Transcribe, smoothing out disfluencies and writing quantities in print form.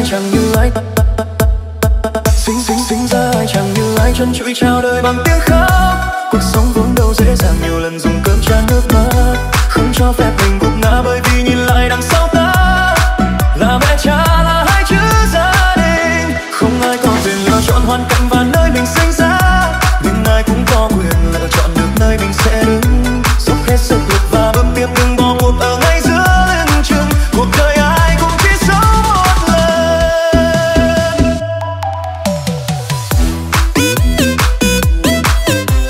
chẳng như ai. Sinh ra ai chẳng như ai, chân chuỗi chào đời bằng tiếng khóc. Cuộc sống vốn đâu dễ dàng, nhiều lần dùng cơm chan nước mắt, không cho phép mình gục ngã bởi vì nhìn lại đằng sau ta là mẹ cha, là hai chữ gia đình. Không ai có quyền lựa chọn hoàn cảnh và